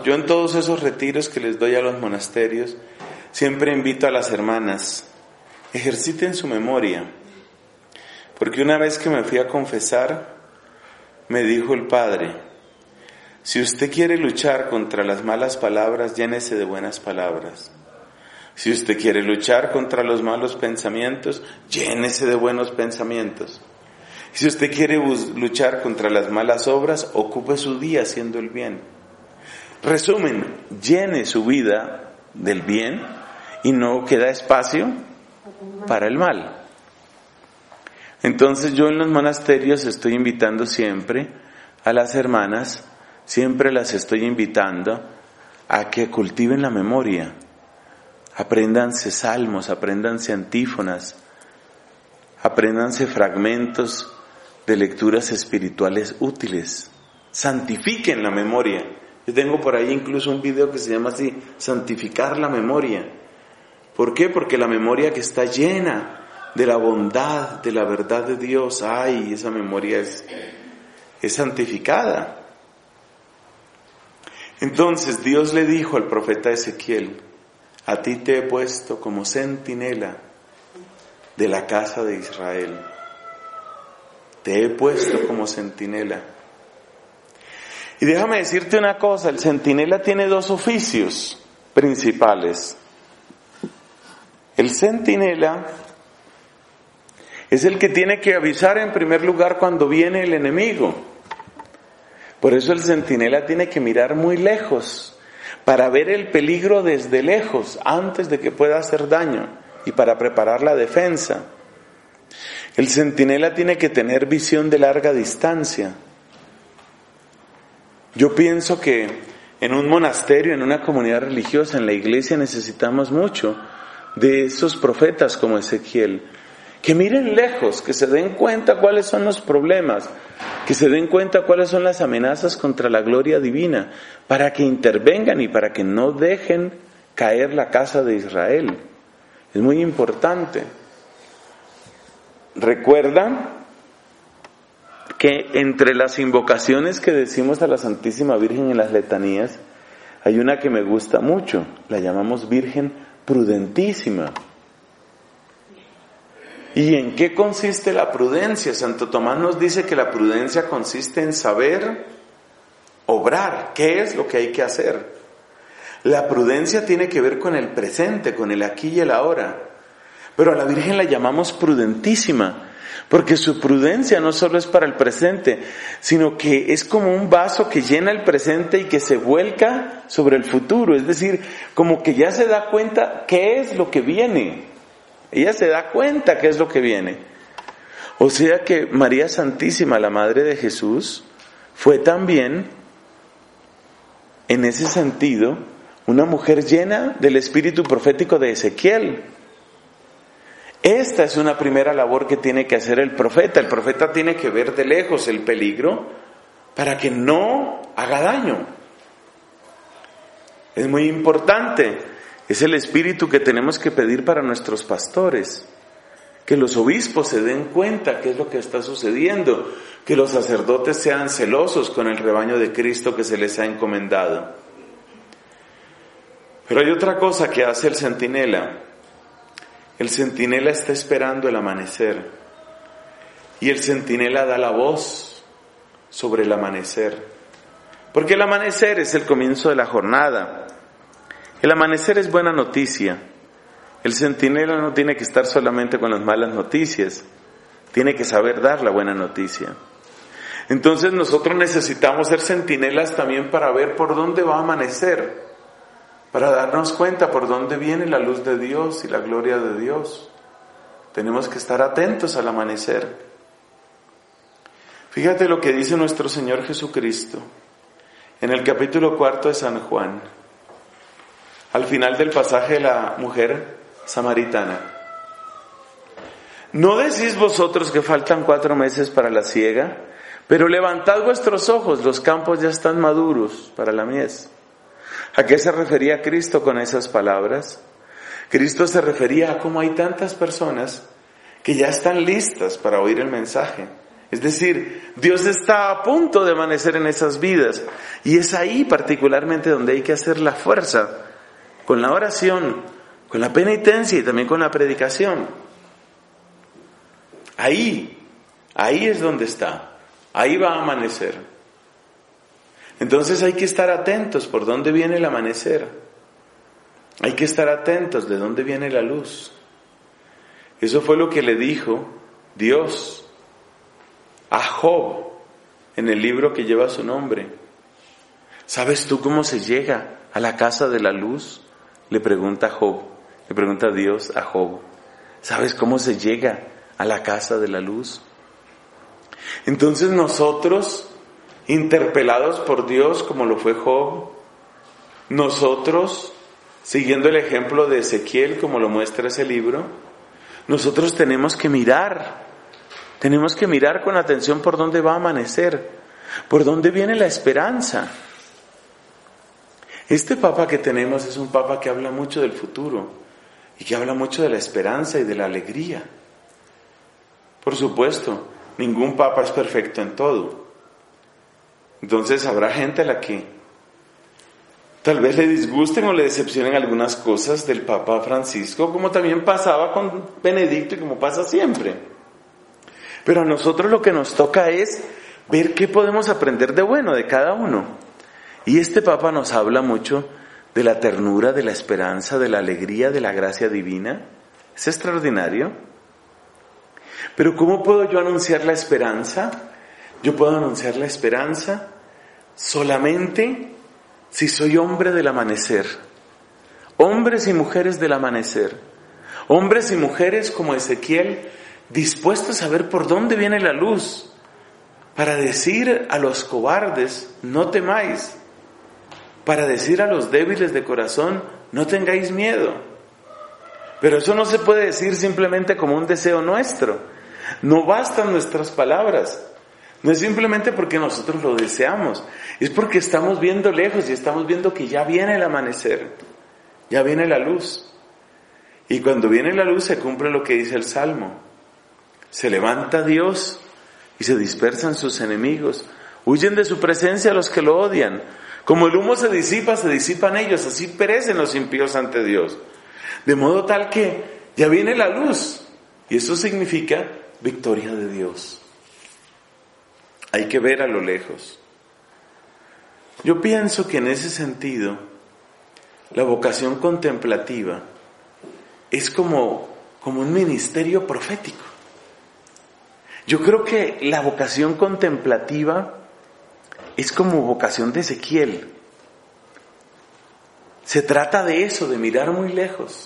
Yo en todos esos retiros que les doy a los monasterios, siempre invito a las hermanas, ejerciten su memoria. Porque una vez que me fui a confesar, me dijo el Padre, si usted quiere luchar contra las malas palabras, llénese de buenas palabras. Si usted quiere luchar contra los malos pensamientos, llénese de buenos pensamientos. Si usted quiere luchar contra las malas obras, ocupe su día haciendo el bien. Resumen, llene su vida del bien y no queda espacio para el mal. Entonces yo en los monasterios estoy invitando siempre a las hermanas, siempre las estoy invitando a que cultiven la memoria. Apréndanse salmos, apréndanse antífonas, apréndanse fragmentos de lecturas espirituales útiles. Santifiquen la memoria. Yo tengo por ahí incluso un video que se llama así, santificar la memoria. ¿Por qué? Porque la memoria que está llena de la bondad, de la verdad de Dios, ay, esa memoria es santificada. Entonces Dios le dijo al profeta Ezequiel, a ti te he puesto como centinela de la casa de Israel. Te he puesto como centinela. Y déjame decirte una cosa, el centinela tiene dos oficios principales. El centinela es el que tiene que avisar en primer lugar cuando viene el enemigo. Por eso el centinela tiene que mirar muy lejos, para ver el peligro desde lejos, antes de que pueda hacer daño, y para preparar la defensa. El centinela tiene que tener visión de larga distancia. Yo pienso que en un monasterio, en una comunidad religiosa, en la iglesia necesitamos mucho de esos profetas como Ezequiel, que miren lejos, que se den cuenta cuáles son los problemas, que se den cuenta cuáles son las amenazas contra la gloria divina, para que intervengan y para que no dejen caer la casa de Israel. Es muy importante. Recuerda que entre las invocaciones que decimos a la Santísima Virgen en las letanías, hay una que me gusta mucho, la llamamos Virgen Prudentísima. ¿Y en qué consiste la prudencia? Santo Tomás nos dice que la prudencia consiste en saber obrar. ¿Qué es lo que hay que hacer? La prudencia tiene que ver con el presente, con el aquí y el ahora. Pero a la Virgen la llamamos prudentísima, porque su prudencia no solo es para el presente, sino que es como un vaso que llena el presente y que se vuelca sobre el futuro. Es decir, como que ya se da cuenta qué es lo que viene. Ella se da cuenta qué es lo que viene. O sea que María Santísima, la Madre de Jesús, fue también, en ese sentido, una mujer llena del espíritu profético de Ezequiel. Esta es una primera labor que tiene que hacer el profeta. El profeta tiene que ver de lejos el peligro para que no haga daño. Es muy importante. Es el espíritu que tenemos que pedir para nuestros pastores. Que los obispos se den cuenta qué es lo que está sucediendo. Que los sacerdotes sean celosos con el rebaño de Cristo que se les ha encomendado. Pero hay otra cosa que hace el centinela. El centinela está esperando el amanecer. Y el centinela da la voz sobre el amanecer. Porque el amanecer es el comienzo de la jornada. El amanecer es buena noticia. El centinela no tiene que estar solamente con las malas noticias. Tiene que saber dar la buena noticia. Entonces nosotros necesitamos ser centinelas también para ver por dónde va a amanecer. Para darnos cuenta por dónde viene la luz de Dios y la gloria de Dios. Tenemos que estar atentos al amanecer. Fíjate lo que dice nuestro Señor Jesucristo en el capítulo 4 de San Juan, al final del pasaje de la mujer samaritana. ¿No decís vosotros que faltan 4 meses para la siega? Pero levantad vuestros ojos, los campos ya están maduros para la mies. ¿A qué se refería Cristo con esas palabras? Cristo se refería a cómo hay tantas personas que ya están listas para oír el mensaje, Es decir, Dios está a punto de amanecer en esas vidas. Y es ahí particularmente donde hay que hacer la fuerza, con la oración, con la penitencia y también con la predicación. Ahí es donde está. Ahí va a amanecer. Entonces hay que estar atentos por dónde viene el amanecer. Hay que estar atentos de dónde viene la luz. Eso fue lo que le dijo Dios a Job en el libro que lleva su nombre. ¿Sabes tú cómo se llega a la casa de la luz? Le pregunta Job, le pregunta Dios a Job. ¿Sabes cómo se llega a la casa de la luz? Entonces nosotros, interpelados por Dios como lo fue Job, nosotros, siguiendo el ejemplo de Ezequiel como lo muestra ese libro, nosotros tenemos que mirar con atención por dónde va a amanecer, por dónde viene la esperanza. Este Papa que tenemos es un Papa que habla mucho del futuro y que habla mucho de la esperanza y de la alegría. Por supuesto, ningún Papa es perfecto en todo. Entonces habrá gente a la que tal vez le disgusten o le decepcionen algunas cosas del Papa Francisco, como también pasaba con Benedicto y como pasa siempre. Pero a nosotros lo que nos toca es ver qué podemos aprender de bueno de cada uno. Y este Papa nos habla mucho de la ternura, de la esperanza, de la alegría, de la gracia divina. Es extraordinario. Pero ¿cómo puedo yo anunciar la esperanza? Yo puedo anunciar la esperanza solamente si soy hombre del amanecer. Hombres y mujeres del amanecer. Hombres y mujeres como Ezequiel, dispuestos a ver por dónde viene la luz, para decir a los cobardes, no temáis, para decir a los débiles de corazón, no tengáis miedo. Pero eso no se puede decir simplemente como un deseo nuestro. No bastan nuestras palabras. No es simplemente porque nosotros lo deseamos, es porque estamos viendo lejos y estamos viendo que ya viene el amanecer, ya viene la luz. Y cuando viene la luz se cumple lo que dice el Salmo. Se levanta Dios y se dispersan sus enemigos. Huyen de su presencia los que lo odian. Como el humo se disipan ellos, así perecen los impíos ante Dios. De modo tal que ya viene la luz. Y eso significa victoria de Dios. Hay que ver a lo lejos. Yo pienso que en ese sentido, la vocación contemplativa es como un ministerio profético. Yo creo que la vocación contemplativa es como vocación de Ezequiel. Se trata de eso, de mirar muy lejos.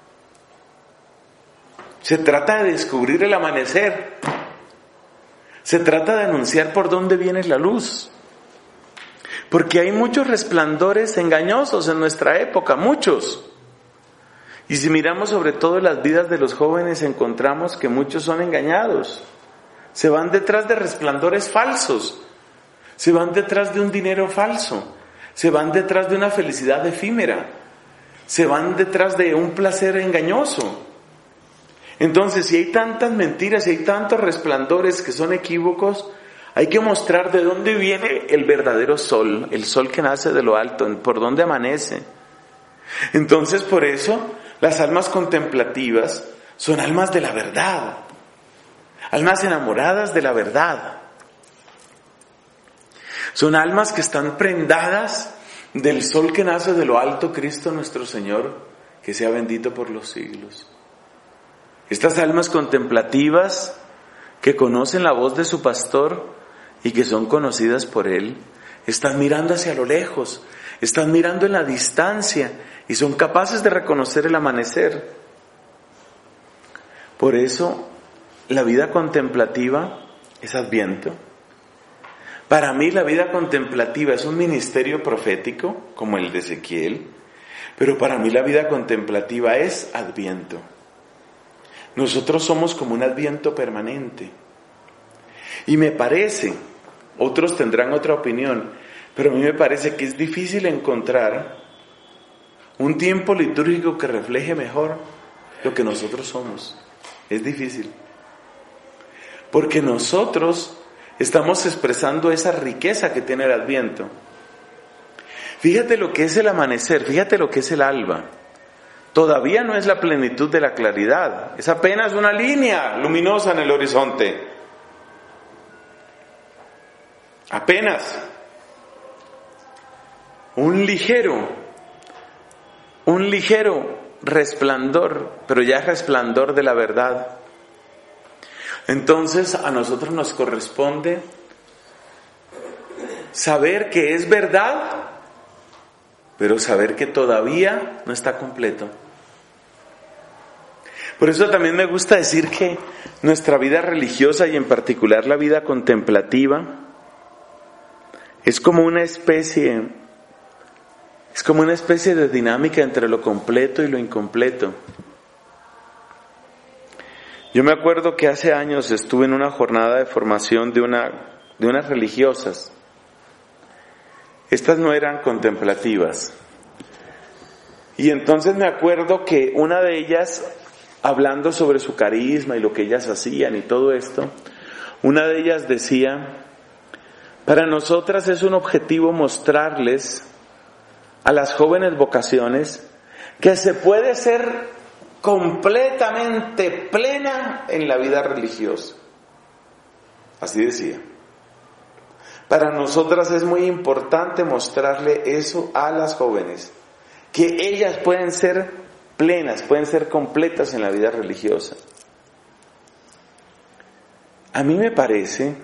Se trata de descubrir el amanecer. Se trata de anunciar por dónde viene la luz. Porque hay muchos resplandores engañosos en nuestra época, muchos. Y si miramos sobre todo las vidas de los jóvenes, encontramos que muchos son engañados. Se van detrás de resplandores falsos. Se van detrás de un dinero falso. Se van detrás de una felicidad efímera. Se van detrás de un placer engañoso. Entonces, si hay tantas mentiras, si hay tantos resplandores que son equívocos, hay que mostrar de dónde viene el verdadero sol, el sol que nace de lo alto, por dónde amanece. Entonces, por eso, las almas contemplativas son almas de la verdad, almas enamoradas de la verdad. Son almas que están prendadas del sol que nace de lo alto, Cristo nuestro Señor, que sea bendito por los siglos. Estas almas contemplativas que conocen la voz de su pastor y que son conocidas por él, están mirando hacia lo lejos, están mirando en la distancia y son capaces de reconocer el amanecer. Por eso, la vida contemplativa es Adviento. Para mí la vida contemplativa es un ministerio profético, como el de Ezequiel, pero para mí la vida contemplativa es Adviento. Nosotros somos como un Adviento permanente. Y me parece, otros tendrán otra opinión, pero a mí me parece que es difícil encontrar un tiempo litúrgico que refleje mejor lo que nosotros somos. Es difícil. Porque nosotros estamos expresando esa riqueza que tiene el Adviento. Fíjate lo que es el amanecer, fíjate lo que es el alba. Todavía no es la plenitud de la claridad, es apenas una línea luminosa en el horizonte. Apenas un ligero resplandor, pero ya es resplandor de la verdad. Entonces a nosotros nos corresponde saber que es verdad, pero saber que todavía no está completo. Por eso también me gusta decir que nuestra vida religiosa y en particular la vida contemplativa es como una especie de dinámica entre lo completo y lo incompleto. Yo me acuerdo que hace años estuve en una jornada de formación de unas religiosas. Estas no eran contemplativas. Y entonces me acuerdo que una de ellas, hablando sobre su carisma y lo que ellas hacían y todo esto, una de ellas decía: para nosotras es un objetivo mostrarles a las jóvenes vocaciones que se puede ser completamente plena en la vida religiosa. Así decía. Para nosotras es muy importante mostrarle eso a las jóvenes, que ellas pueden ser plenas, pueden ser completas en la vida religiosa. A mí me parece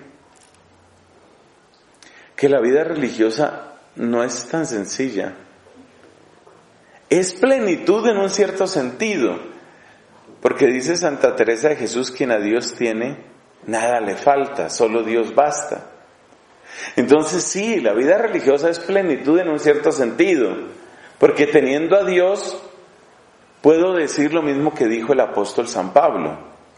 que la vida religiosa no es tan sencilla. Es plenitud en un cierto sentido, porque dice Santa Teresa de Jesús: quien a Dios tiene, nada le falta, solo Dios basta. Entonces sí, la vida religiosa es plenitud en un cierto sentido, porque teniendo a Dios puedo decir lo mismo que dijo el apóstol San Pablo.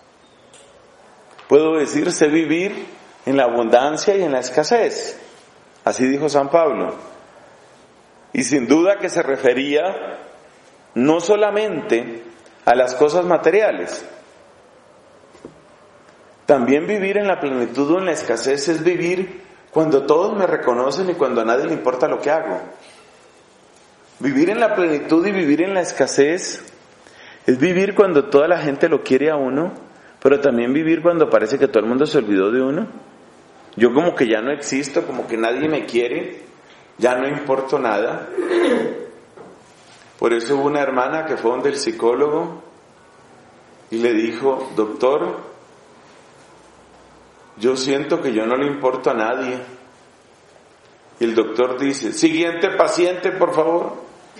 Puedo decir: sé vivir en la abundancia y en la escasez. Así dijo San Pablo. Y sin duda que se refería no solamente a las cosas materiales. También vivir en la plenitud o en la escasez es vivir cuando todos me reconocen y cuando a nadie le importa lo que hago. Vivir en la plenitud y vivir en la escasez es vivir cuando toda la gente lo quiere a uno, pero también vivir cuando parece que todo el mundo se olvidó de uno. Yo como que ya no existo, como que nadie me quiere, ya no importo nada. Por eso hubo una hermana que fue donde el psicólogo y le dijo: doctor, yo siento que yo no le importo a nadie. Y el doctor dice: siguiente paciente, por favor.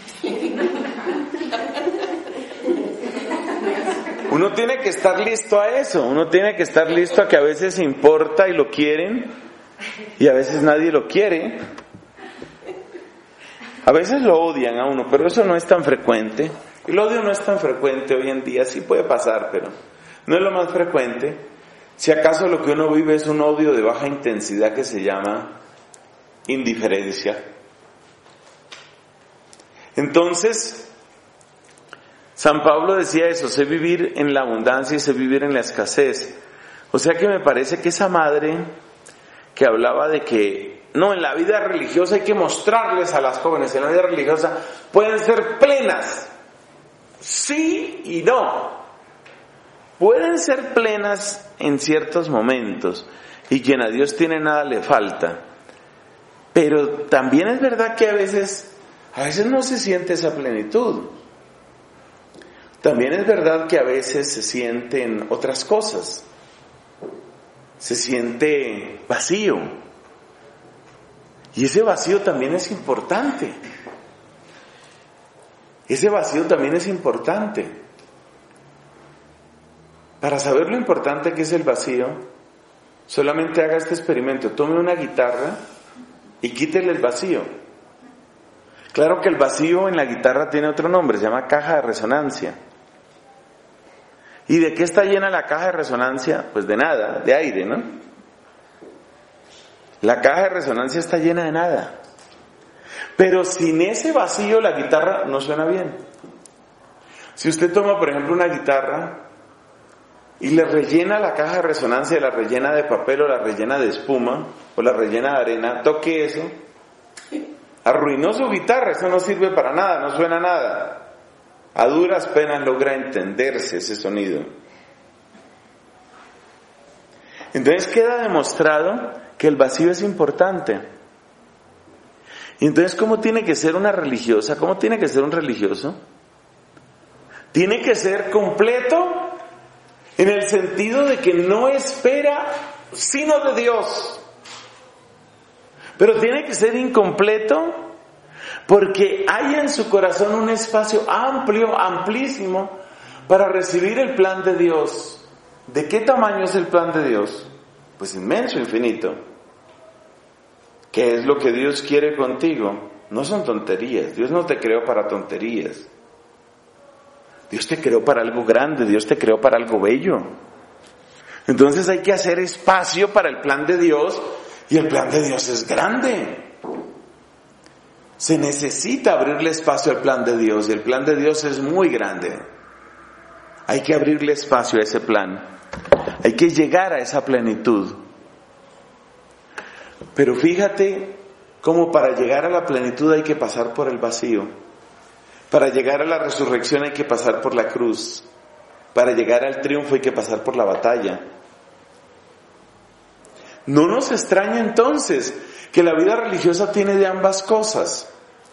Uno tiene que estar listo a eso, uno tiene que estar listo a que a veces importa y lo quieren y a veces nadie lo quiere. A veces lo odian a uno, pero eso no es tan frecuente. El odio no es tan frecuente hoy en día, sí puede pasar, pero no es lo más frecuente. Si acaso lo que uno vive es un odio de baja intensidad que se llama indiferencia. Entonces, San Pablo decía eso: sé vivir en la abundancia y sé vivir en la escasez. O sea que me parece que esa madre que hablaba de que no, en la vida religiosa hay que mostrarles a las jóvenes, en la vida religiosa pueden ser plenas. Sí y no. Pueden ser plenas en ciertos momentos y quien a Dios tiene nada le falta. Pero también es verdad que a veces no se siente esa plenitud. También es verdad que a veces se sienten otras cosas. Se siente vacío. Y ese vacío también es importante. Ese vacío también es importante. Para saber lo importante que es el vacío, solamente haga este experimento. Tome una guitarra y quítele el vacío. Claro que el vacío en la guitarra tiene otro nombre, se llama caja de resonancia. ¿Y de qué está llena la caja de resonancia? Pues de nada, de aire, ¿no? La caja de resonancia está llena de nada. Pero sin ese vacío la guitarra no suena bien. Si usted toma, por ejemplo, una guitarra y le rellena la caja de resonancia, la rellena de papel o la rellena de espuma o la rellena de arena, toque eso, arruinó su guitarra, eso no sirve para nada, no suena nada. A duras penas logra entenderse ese sonido. Entonces queda demostrado que el vacío es importante. Y entonces, ¿cómo tiene que ser una religiosa? ¿Cómo tiene que ser un religioso? Tiene que ser completo en el sentido de que no espera sino de Dios. Pero tiene que ser incompleto porque hay en su corazón un espacio amplio, amplísimo, para recibir el plan de Dios. ¿De qué tamaño es el plan de Dios? Pues inmenso, infinito. ¿Qué es lo que Dios quiere contigo? No son tonterías. Dios no te creó para tonterías. Dios te creó para algo grande, Dios te creó para algo bello. Entonces hay que hacer espacio para el plan de Dios, y el plan de Dios es grande. Se necesita abrirle espacio al plan de Dios, y el plan de Dios es muy grande. Hay que abrirle espacio a ese plan. Hay que llegar a esa plenitud. Pero fíjate cómo para llegar a la plenitud hay que pasar por el vacío. Para llegar a la resurrección hay que pasar por la cruz. Para llegar al triunfo hay que pasar por la batalla. No nos extraña entonces que la vida religiosa tiene de ambas cosas.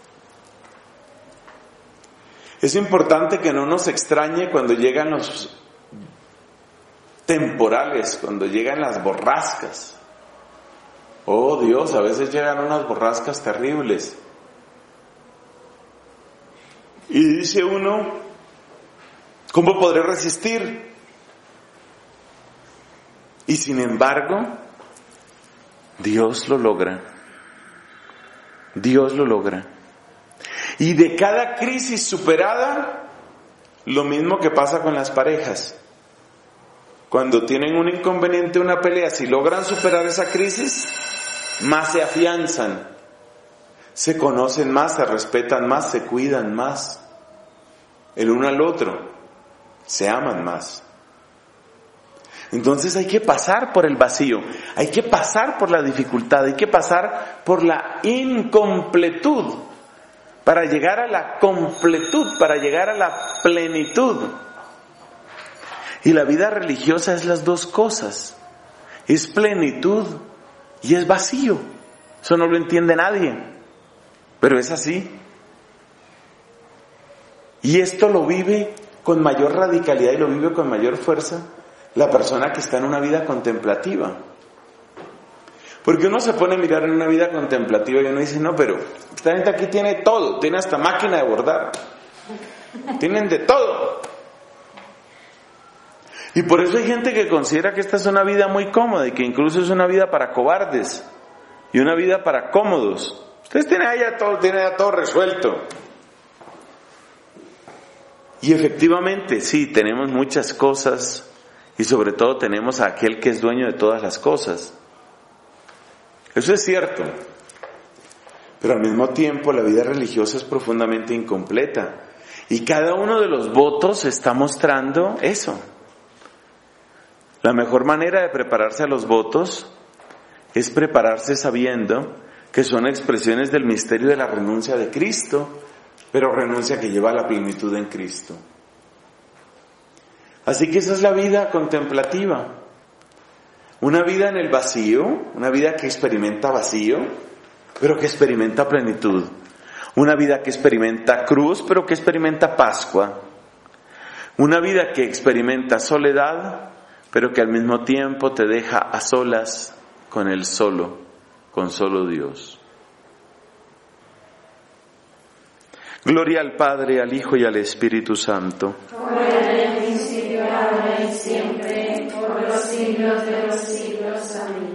Es importante que no nos extrañe cuando llegan los temporales, cuando llegan las borrascas. Oh Dios, a veces llegan unas borrascas terribles. Y dice uno, ¿cómo podré resistir? Y sin embargo, Dios lo logra. Dios lo logra. Y de cada crisis superada, lo mismo que pasa con las parejas. Cuando tienen un inconveniente, una pelea, si logran superar esa crisis, más se afianzan. Se conocen más, se respetan más, se cuidan más. El uno al otro. Se aman más. Entonces hay que pasar por el vacío. Hay que pasar por la dificultad. Hay que pasar por la incompletud. Para llegar a la completud. Para llegar a la plenitud. Y la vida religiosa es las dos cosas. Es plenitud y es vacío. Eso no lo entiende nadie. Pero es así. Y esto lo vive con mayor radicalidad y lo vive con mayor fuerza la persona que está en una vida contemplativa. Porque uno se pone a mirar en una vida contemplativa y uno dice, no, pero esta gente aquí tiene todo, tiene hasta máquina de bordar. Tienen de todo. Y por eso hay gente que considera que esta es una vida muy cómoda y que incluso es una vida para cobardes y una vida para cómodos. Ustedes tienen ya todo resuelto. Y efectivamente, sí, tenemos muchas cosas y sobre todo tenemos a aquel que es dueño de todas las cosas. Eso es cierto. Pero al mismo tiempo la vida religiosa es profundamente incompleta. Y cada uno de los votos está mostrando eso. La mejor manera de prepararse a los votos es prepararse sabiendo que son expresiones del misterio de la renuncia de Cristo, pero renuncia que lleva a la plenitud en Cristo. Así que esa es la vida contemplativa. Una vida en el vacío, una vida que experimenta vacío, pero que experimenta plenitud. Una vida que experimenta cruz, pero que experimenta Pascua. Una vida que experimenta soledad, pero que al mismo tiempo te deja a solas con el solo, con solo Dios. Gloria al Padre, al Hijo y al Espíritu Santo. Como era en el principio, ahora y siempre, por los siglos de los siglos. Amén.